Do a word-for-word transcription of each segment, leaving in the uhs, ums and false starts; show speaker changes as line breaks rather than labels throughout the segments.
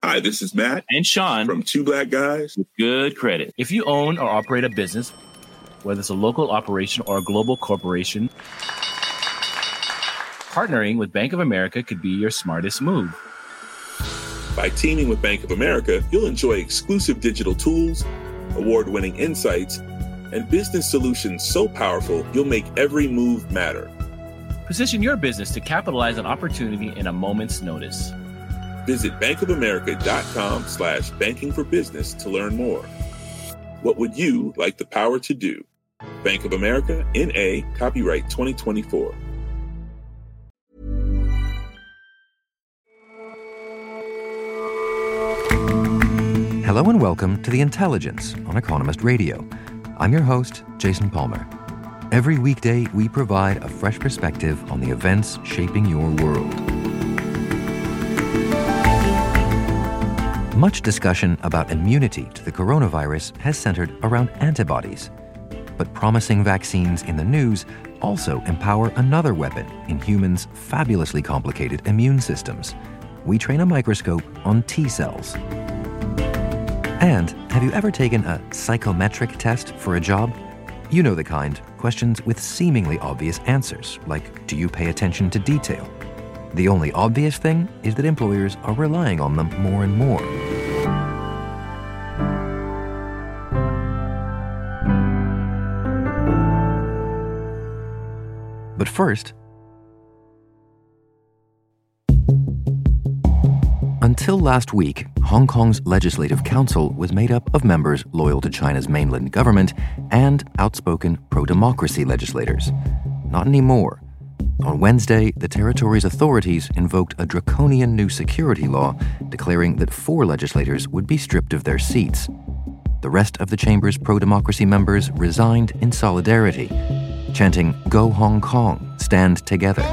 Hi, this is Matt
and Sean
from Two Black Guys
with Good Credit. If you own or operate a business, whether it's a local operation or a global corporation, partnering with Bank of America could be your smartest move.
By teaming with Bank of America, you'll enjoy exclusive digital tools, award-winning insights, and business solutions so powerful you'll make every move matter.
Position your business to capitalize on opportunity in a moment's notice.
Visit bankofamerica.com slash banking for business to learn more. What would you like the power to do? Bank of America, N A, copyright twenty twenty-four.
Hello and welcome to The Intelligence on Economist Radio. I'm your host, Jason Palmer. Every weekday, we provide a fresh perspective on the events shaping your world. Much discussion about immunity to the coronavirus has centered around antibodies. But promising vaccines in the news also empower another weapon in humans' fabulously complicated immune systems. We train a microscope on T cells. And have you ever taken a psychometric test for a job? You know the kind, questions with seemingly obvious answers, like do you pay attention to detail? The only obvious thing is that employers are relying on them more and more. But first, until last week, Hong Kong's Legislative Council was made up of members loyal to China's mainland government and outspoken pro-democracy legislators. Not anymore. On Wednesday, the territory's authorities invoked a draconian new security law declaring that four legislators would be stripped of their seats. The rest of the chamber's pro-democracy members resigned in solidarity, chanting, "Go Hong Kong, stand together."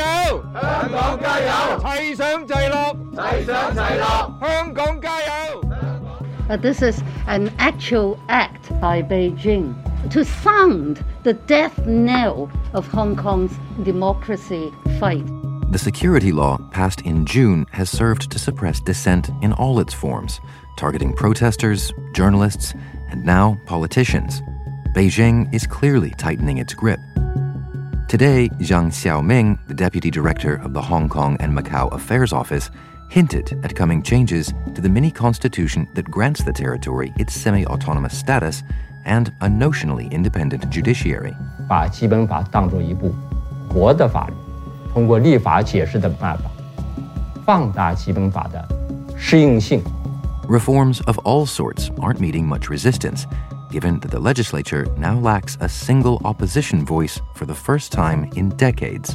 But this is an actual act by Beijing to sound the death knell of Hong Kong's democracy fight.
The security law, passed in June, has served to suppress dissent in all its forms, targeting protesters, journalists, and now politicians. Beijing is clearly tightening its grip. Today, Zhang Xiaoming, the deputy director of the Hong Kong and Macau Affairs Office, hinted at coming changes to the mini-constitution that grants the territory its semi-autonomous status and a notionally independent judiciary.
把基本法当作一部活的法律，通过立法解释的办法，放大基本法的适应性。
Reforms of all sorts aren't meeting much resistance, given that the legislature now lacks a single opposition voice for the first time in decades.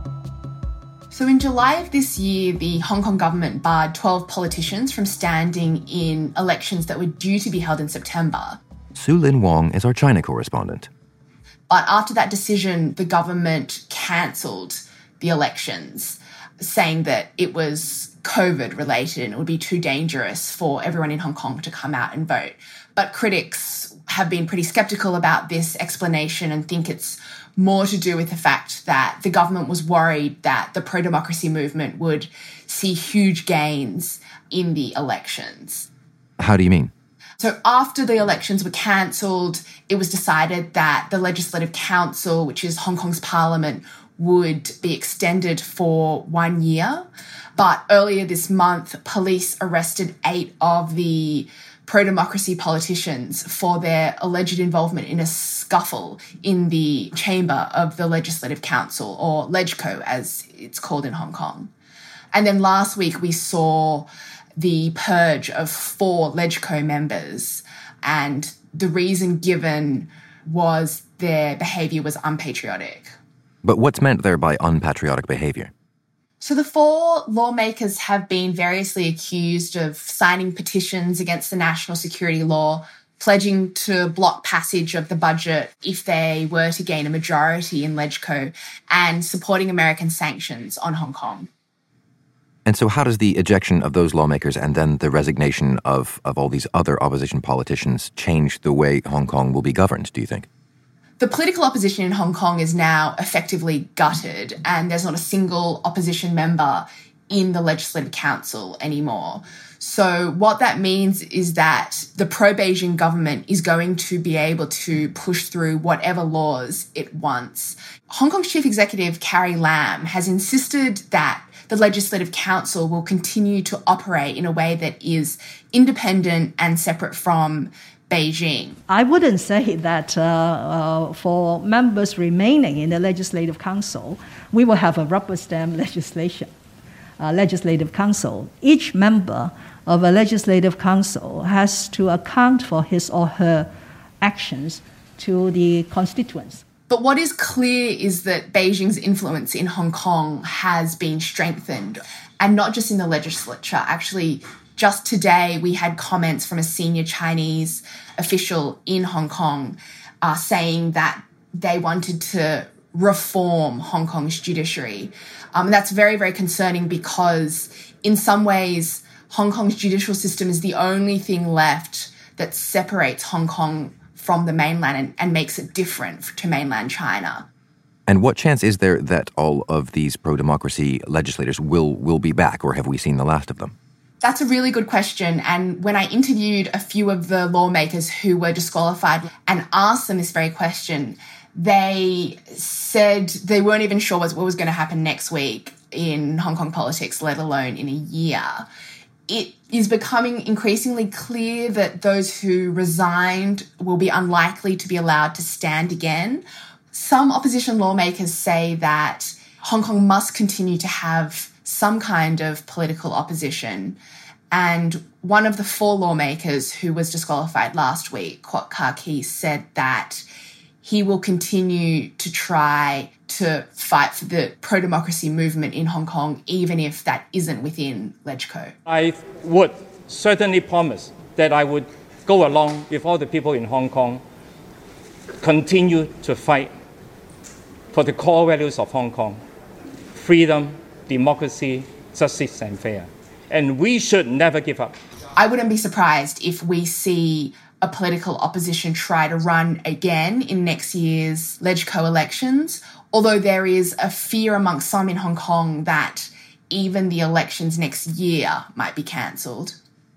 So in July of this year, the Hong Kong government barred twelve politicians from standing in elections that were due to be held in September.
Su Lin Wong is our China correspondent.
But after that decision, the government cancelled the elections, saying that it was COVID related and it would be too dangerous for everyone in Hong Kong to come out and vote. But critics have been pretty sceptical about this explanation and think it's more to do with the fact that the government was worried that the pro-democracy movement would see huge gains in the elections.
How do you mean?
So after the elections were cancelled, it was decided that the Legislative Council, which is Hong Kong's parliament, would be extended for one year. But earlier this month, police arrested eight of the pro-democracy politicians for their alleged involvement in a scuffle in the chamber of the Legislative Council, or LegCo as it's called in Hong Kong. And then last week we saw the purge of four LegCo members, and the reason given was their behaviour was unpatriotic.
But what's meant there by unpatriotic behaviour?
So the four lawmakers have been variously accused of signing petitions against the national security law, pledging to block passage of the budget if they were to gain a majority in LegCo, and supporting American sanctions on Hong Kong.
And so how does the ejection of those lawmakers and then the resignation of, of all these other opposition politicians change the way Hong Kong will be governed, do you think?
The political opposition in Hong Kong is now effectively gutted, and there's not a single opposition member in the Legislative Council anymore. So what that means is that the pro-Beijing government is going to be able to push through whatever laws it wants. Hong Kong's Chief Executive, Carrie Lam, has insisted that the Legislative Council will continue to operate in a way that is independent and separate from Beijing.
I wouldn't say that uh, uh, for members remaining in the Legislative Council, we will have a rubber stamp legislation, uh, Legislative Council. Each member of a Legislative Council has to account for his or her actions to the constituents.
But what is clear is that Beijing's influence in Hong Kong has been strengthened, and not just in the legislature. Actually, just today we had comments from a senior Chinese official in Hong Kong uh, saying that they wanted to reform Hong Kong's judiciary. Um, and that's very, very concerning because in some ways, Hong Kong's judicial system is the only thing left that separates Hong Kong from the mainland and, and makes it different to mainland China.
And what chance is there that all of these pro-democracy legislators will, will be back, or have we seen the last of them?
That's a really good question. And when I interviewed a few of the lawmakers who were disqualified and asked them this very question, they said they weren't even sure what was going to happen next week in Hong Kong politics, let alone in a year. It is becoming increasingly clear that those who resigned will be unlikely to be allowed to stand again. Some opposition lawmakers say that Hong Kong must continue to have some kind of political opposition. And one of the four lawmakers who was disqualified last week, Kwok Ka-ki, said that he will continue to try to fight for the pro-democracy movement in Hong Kong, even if that isn't within LegCo.
I would certainly promise that I would go along with all the people in Hong Kong, continue to fight for the core values of Hong Kong: freedom, democracy, justice, and fair. And we should never give up.
I wouldn't be surprised if we see a political opposition try to run again in next year's LegCo elections, although there is a fear amongst some in Hong Kong that even the elections next year might be cancelled.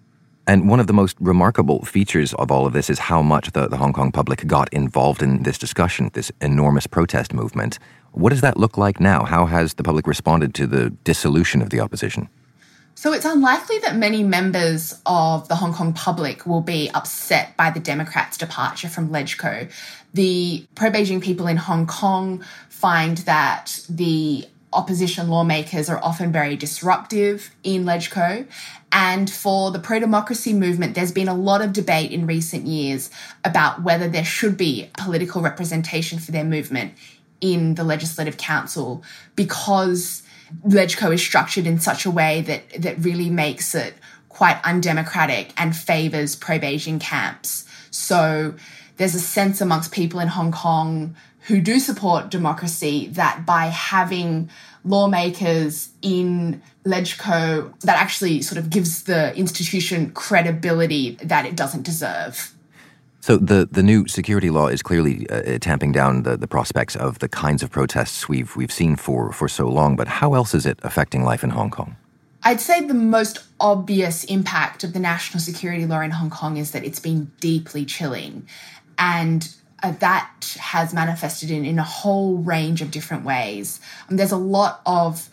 And one of the most remarkable features of all of this is how much the, the Hong Kong public got involved in this discussion, this enormous protest movement. What does that look like now? How has the public responded to the dissolution of the opposition?
So it's unlikely that many members of the Hong Kong public will be upset by the Democrats' departure from LegCo. The pro-Beijing people in Hong Kong find that the opposition lawmakers are often very disruptive in LegCo. And for the pro-democracy movement, there's been a lot of debate in recent years about whether there should be political representation for their movement in the Legislative Council, because LegCo is structured in such a way that, that really makes it quite undemocratic and favours pro-Beijing camps. So there's a sense amongst people in Hong Kong who do support democracy that by having lawmakers in LegCo, that actually sort of gives the institution credibility that it doesn't deserve.
So the, the new security law is clearly uh, tamping down the, the prospects of the kinds of protests we've we've seen for, for so long, but how else is it affecting life in Hong Kong?
I'd say the most obvious impact of the national security law in Hong Kong is that it's been deeply chilling, and uh, that has manifested in, in a whole range of different ways. Um, there's a lot of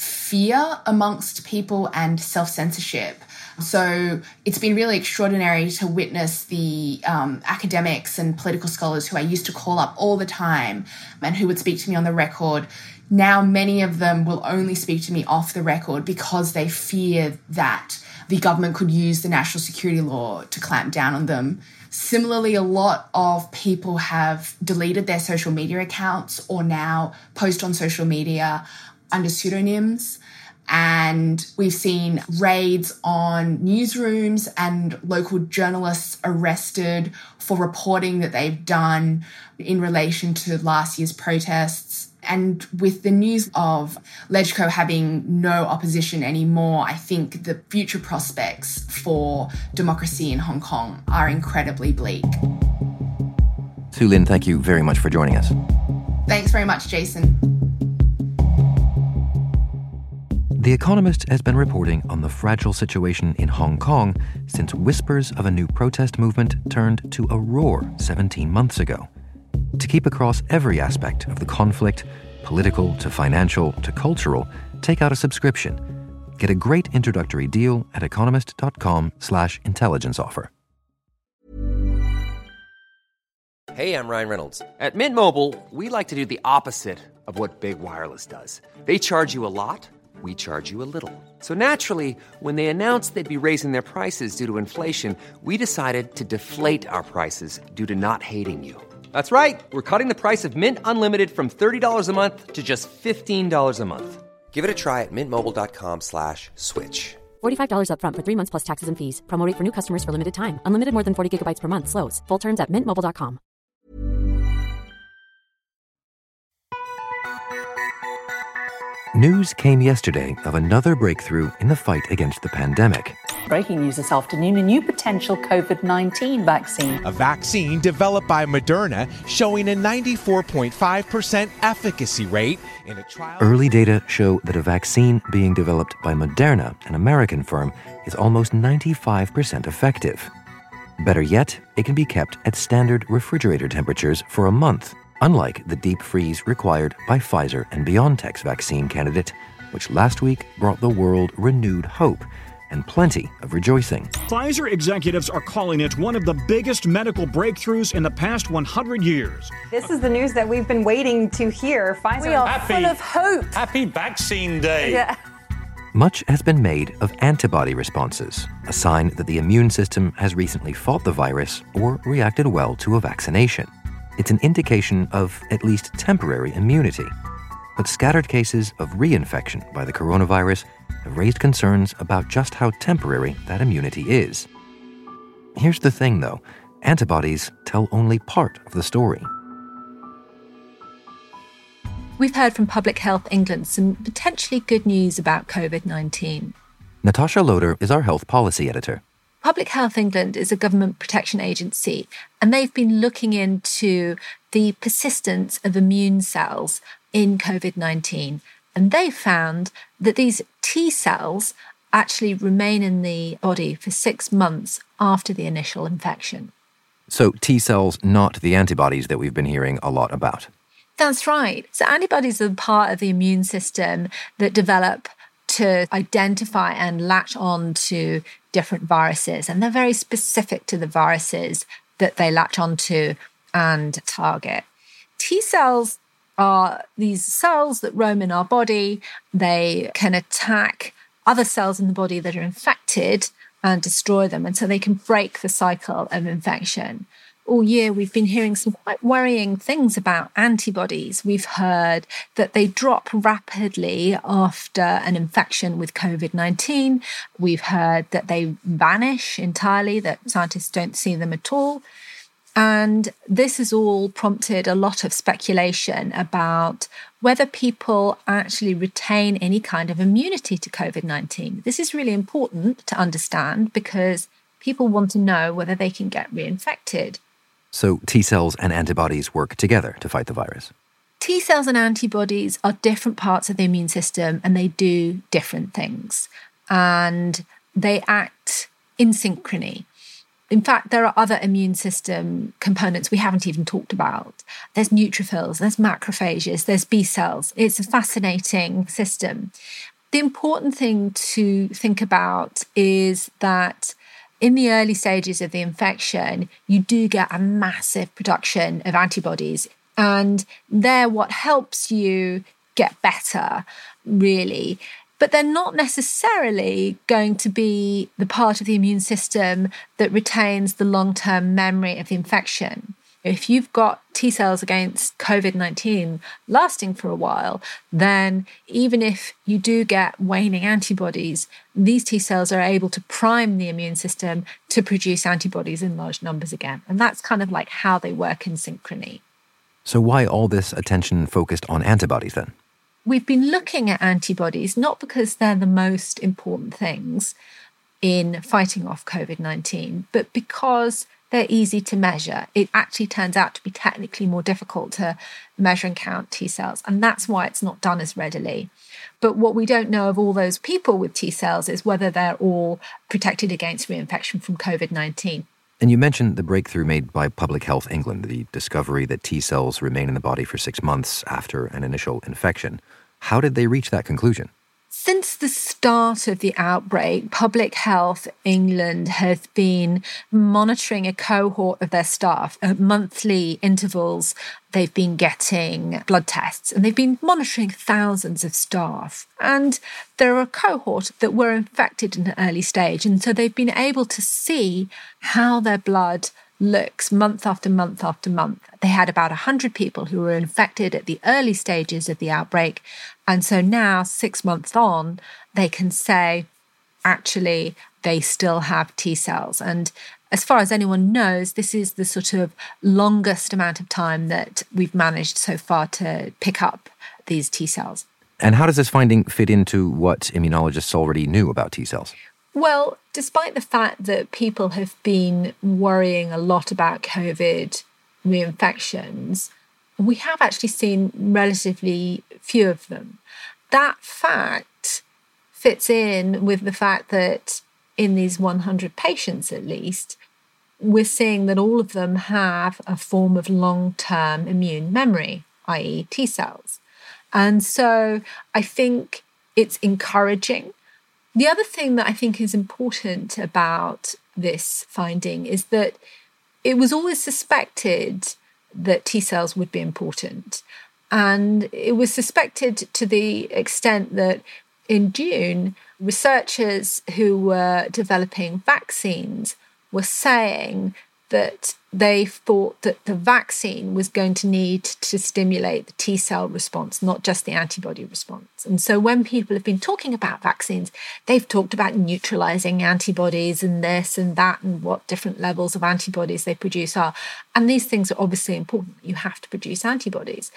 fear amongst people and self-censorship. So it's been really extraordinary to witness the um, academics and political scholars who I used to call up all the time and who would speak to me on the record. Now many of them will only speak to me off the record because they fear that the government could use the national security law to clamp down on them. Similarly, a lot of people have deleted their social media accounts or now post on social media under pseudonyms. And we've seen raids on newsrooms and local journalists arrested for reporting that they've done in relation to last year's protests. And with the news of LegCo having no opposition anymore, I think the future prospects for democracy in Hong Kong are incredibly bleak.
Sue Lin, thank you very much for joining us.
Thanks very much, Jason.
The Economist has been reporting on the fragile situation in Hong Kong since whispers of a new protest movement turned to a roar seventeen months ago. To keep across every aspect of the conflict, political to financial to cultural, take out a subscription. Get a great introductory deal at economist.com slash intelligence offer.
Hey, I'm Ryan Reynolds. At Mint Mobile, we like to do the opposite of what Big Wireless does. They charge you a lot, we charge you a little. So naturally, when they announced they'd be raising their prices due to inflation, we decided to deflate our prices due to not hating you. That's right. We're cutting the price of Mint Unlimited from thirty dollars a month to just fifteen dollars a month. Give it a try at mintmobile.com slash switch.
forty-five dollars up front for three months plus taxes and fees. Promo rate for new customers for limited time. Unlimited more than forty gigabytes per month. Slows full terms at mint mobile dot com.
News came yesterday of another breakthrough in the fight against the pandemic.
Breaking news this afternoon, a new potential COVID nineteen vaccine.
A vaccine developed by Moderna showing a ninety-four point five percent efficacy rate in a trial.
Early data show that a vaccine being developed by Moderna, an American firm, is almost ninety-five percent effective. Better yet, it can be kept at standard refrigerator temperatures for a month, unlike the deep freeze required by Pfizer and BioNTech's vaccine candidate, which last week brought the world renewed hope and plenty of rejoicing.
Pfizer executives are calling it one of the biggest medical breakthroughs in the past one hundred years.
This is the news that we've been waiting to hear. Pfizer
we are
happy,
full of hope.
Happy Vaccine Day.
Yeah.
Much has been made of antibody responses, a sign that the immune system has recently fought the virus or reacted well to a vaccination. It's an indication of at least temporary immunity. But scattered cases of reinfection by the coronavirus have raised concerns about just how temporary that immunity is. Here's the thing, though. Antibodies tell only part of the story.
We've heard from Public Health England some potentially good news about COVID nineteen.
Natasha Loder is our health policy editor.
Public Health England is a government protection agency, and they've been looking into the persistence of immune cells in COVID nineteen. And they found that these T cells actually remain in the body for six months after the initial infection.
So T cells, not the antibodies that we've been hearing a lot about.
That's right. So antibodies are part of the immune system that develop to identify and latch on to different viruses. And they're very specific to the viruses that they latch onto and target. T cells are these cells that roam in our body. They can attack other cells in the body that are infected and destroy them. And so they can break the cycle of infection. All year, we've been hearing some quite worrying things about antibodies. We've heard that they drop rapidly after an infection with COVID nineteen. We've heard that they vanish entirely, that scientists don't see them at all. And this has all prompted a lot of speculation about whether people actually retain any kind of immunity to COVID nineteen. This is really important to understand because people want to know whether they can get reinfected.
So T cells and antibodies work together to fight the virus.
T cells and antibodies are different parts of the immune system and they do different things. And they act in synchrony. In fact, there are other immune system components we haven't even talked about. There's neutrophils, there's macrophages, there's B cells. It's a fascinating system. The important thing to think about is that in the early stages of the infection, you do get a massive production of antibodies. And they're what helps you get better, really. But they're not necessarily going to be the part of the immune system that retains the long-term memory of the infection. If you've got T cells against COVID nineteen lasting for a while, then even if you do get waning antibodies, these T cells are able to prime the immune system to produce antibodies in large numbers again. And that's kind of like how they work in synchrony.
So why all this attention focused on antibodies then?
We've been looking at antibodies not because they're the most important things in fighting off COVID nineteen, but because they're easy to measure. It actually turns out to be technically more difficult to measure and count T cells, and that's why it's not done as readily. But what we don't know of all those people with T cells is whether they're all protected against reinfection from COVID nineteen.
And you mentioned the breakthrough made by Public Health England, the discovery that T cells remain in the body for six months after an initial infection. How did they reach that conclusion?
Since the start of the outbreak, Public Health England has been monitoring a cohort of their staff at monthly intervals. They've been getting blood tests and they've been monitoring thousands of staff. And there are a cohort that were infected in an early stage. And so they've been able to see how their blood looks month after month after month. They had about one hundred people who were infected at the early stages of the outbreak. And so now, six months on, they can say, actually, they still have T cells. And as far as anyone knows, this is the sort of longest amount of time that we've managed so far to pick up these T cells.
And how does this finding fit into what immunologists already knew about T cells?
Well, despite the fact that people have been worrying a lot about COVID reinfections, we have actually seen relatively few of them. That fact fits in with the fact that in these one hundred patients at least, we're seeing that all of them have a form of long-term immune memory, that is T cells. And so I think it's encouraging. The other thing that I think is important about this finding is that it was always suspected that T cells would be important. And it was suspected to the extent that in June, researchers who were developing vaccines were saying that they thought that the vaccine was going to need to stimulate the T cell response, not just the antibody response. And so when people have been talking about vaccines, they've talked about neutralizing antibodies and this and that and what different levels of antibodies they produce are. And these things are obviously important. You have to produce antibodies.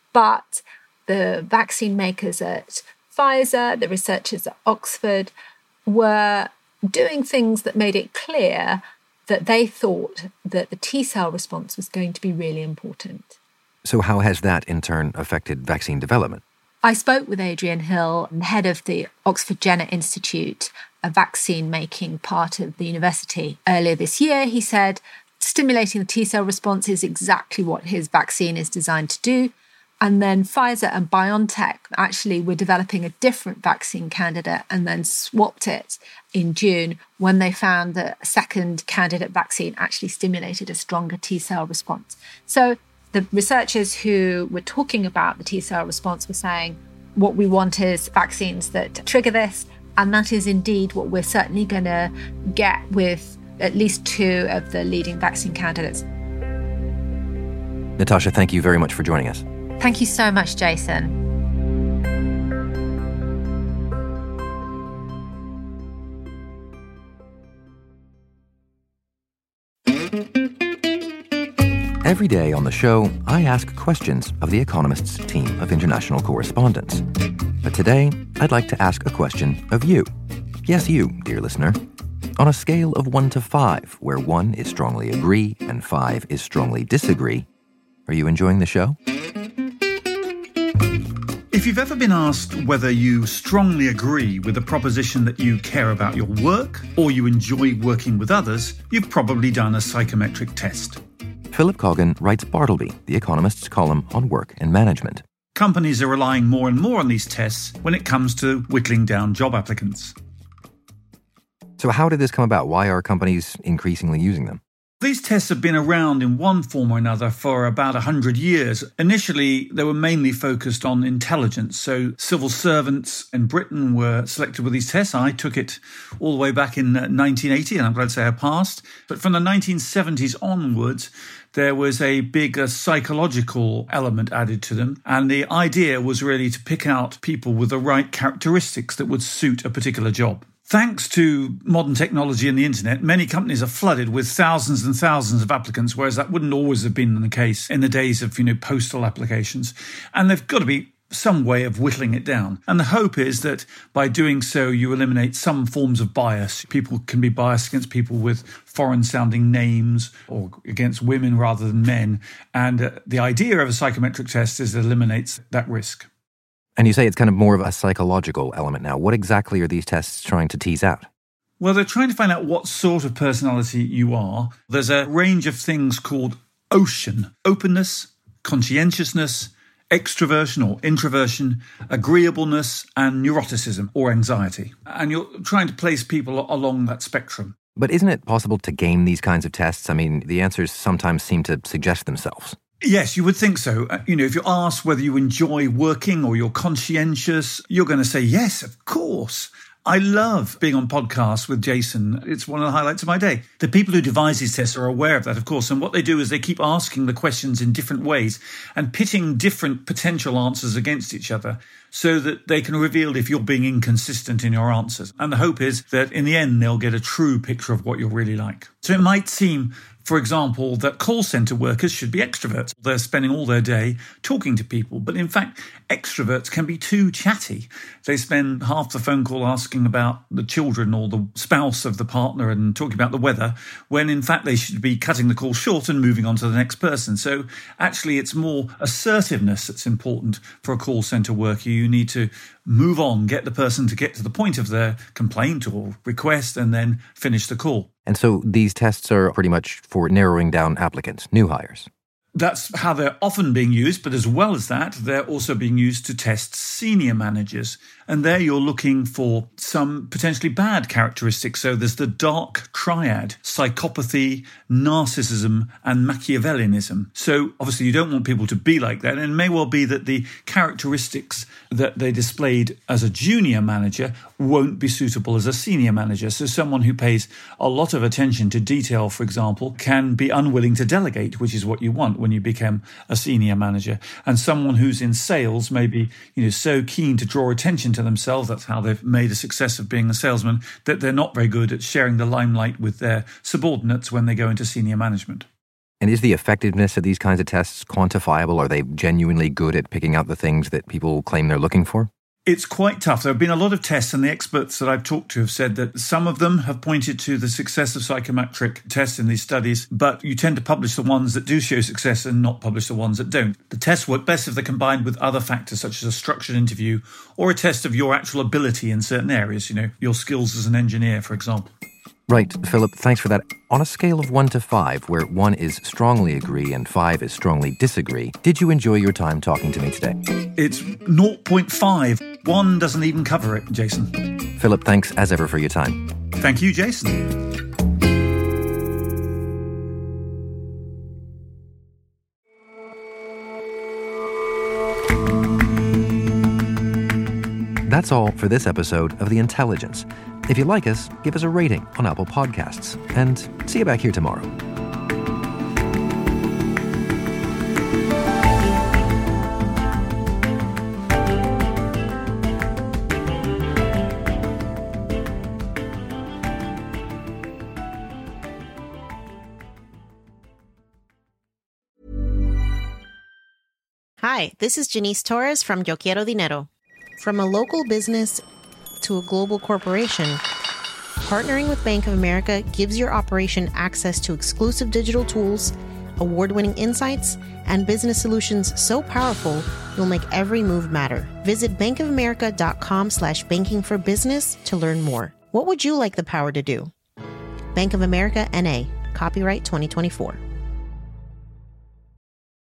But the vaccine makers at Pfizer, the researchers at Oxford, were doing things that made it clear that they thought that the T cell response was going to be really important.
So how has that in turn affected vaccine development?
I spoke with Adrian Hill, head of the Oxford Jenner Institute, a vaccine-making part of the university. Earlier this year, he said, stimulating the T cell response is exactly what his vaccine is designed to do. And then Pfizer and BioNTech actually were developing a different vaccine candidate and then swapped it in June when they found that a second candidate vaccine actually stimulated a stronger T cell response. So the researchers who were talking about the T cell response were saying, what we want is vaccines that trigger this. And that is indeed what we're certainly going to get with at least two of the leading vaccine candidates.
Natasha, thank you very much for joining us.
Thank you so much, Jason.
Every day on the show, I ask questions of The Economist's team of international correspondents. But today, I'd like to ask a question of you. Yes, you, dear listener. On a scale of one to five, where one is strongly agree and five is strongly disagree, are you enjoying the show?
If you've ever been asked whether you strongly agree with the proposition that you care about your work or you enjoy working with others, you've probably done a psychometric test.
Philip Coggan writes Bartleby, The Economist's column on work and management.
Companies are relying more and more on these tests when it comes to whittling down job applicants.
So how did this come about? Why are companies increasingly using them?
These tests have been around in one form or another for about one hundred years. Initially, they were mainly focused on intelligence. So civil servants in Britain were selected with these tests. I took it all the way back in nineteen eighty, and I'm glad to say I passed. But from the nineteen seventies onwards, there was a big psychological element added to them. And the idea was really to pick out people with the right characteristics that would suit a particular job. Thanks to modern technology and the internet, many companies are flooded with thousands and thousands of applicants, whereas that wouldn't always have been the case in the days of, you know, postal applications. And there've got to be some way of whittling it down. And the hope is that by doing so, you eliminate some forms of bias. People can be biased against people with foreign-sounding names or against women rather than men. And uh, the idea of a psychometric test is it eliminates that risk.
And you say it's kind of more of a psychological element now. What exactly are these tests trying to tease out?
Well, they're trying to find out what sort of personality you are. There's a range of things called OCEAN: openness, conscientiousness, extroversion or introversion, agreeableness, and neuroticism or anxiety. And you're trying to place people along that spectrum.
But isn't it possible to game these kinds of tests? I mean, the answers sometimes seem to suggest themselves.
Yes, you would think so. Uh, you know, if you're asked whether you enjoy working or you're conscientious, you're going to say, yes, of course. I love being on podcasts with Jason. It's one of the highlights of my day. The people who devise these tests are aware of that, of course. And what they do is they keep asking the questions in different ways and pitting different potential answers against each other so that they can reveal if you're being inconsistent in your answers. And the hope is that in the end, they'll get a true picture of what you're really like. So it might seem, for example, that call centre workers should be extroverts. They're spending all their day talking to people. But in fact, extroverts can be too chatty. They spend half the phone call asking about the children or the spouse of the partner and talking about the weather, when in fact they should be cutting the call short and moving on to the next person. So actually it's more assertiveness that's important for a call centre worker. You need to move on, get the person to get to the point of their complaint or request, and then finish the call.
And so these tests are pretty much for narrowing down applicants, new hires.
That's how they're often being used, but as well as that, they're also being used to test senior managers. And there you're looking for some potentially bad characteristics. So there's the dark triad: psychopathy, narcissism, and Machiavellianism. So obviously you don't want people to be like that. And it may well be that the characteristics that they displayed as a junior manager won't be suitable as a senior manager. So someone who pays a lot of attention to detail, for example, can be unwilling to delegate, which is what you want when you become a senior manager. And someone who's in sales may be, you know, so keen to draw attention to themselves, that's how they've made a success of being a salesman, that they're not very good at sharing the limelight with their subordinates when they go into senior management.
And is the effectiveness of these kinds of tests quantifiable? Are they genuinely good at picking out the things that people claim they're looking for?
It's quite tough. There have been a lot of tests, and the experts that I've talked to have said that some of them have pointed to the success of psychometric tests in these studies, but you tend to publish the ones that do show success and not publish the ones that don't. The tests work best if they're combined with other factors, such as a structured interview or a test of your actual ability in certain areas, you know, your skills as an engineer, for example.
Right, Philip, thanks for that. On a scale of one to five, where one is strongly agree and five is strongly disagree, did you enjoy your time talking to me today?
It's zero point five. One doesn't even cover it, Jason.
Philip, thanks as ever for your time.
Thank you, Jason.
That's all for this episode of The Intelligence. If you like us, give us a rating on Apple Podcasts. And see you back here tomorrow.
Hi, this is Janice Torres from Yo Quiero Dinero. From a local business to a global corporation, partnering with Bank of America gives your operation access to exclusive digital tools, award-winning insights, and business solutions so powerful you'll make every move matter. Visit bankofamerica.com slash banking for business to learn more. What would you like the power to do? Bank of America, N A. Copyright twenty twenty-four.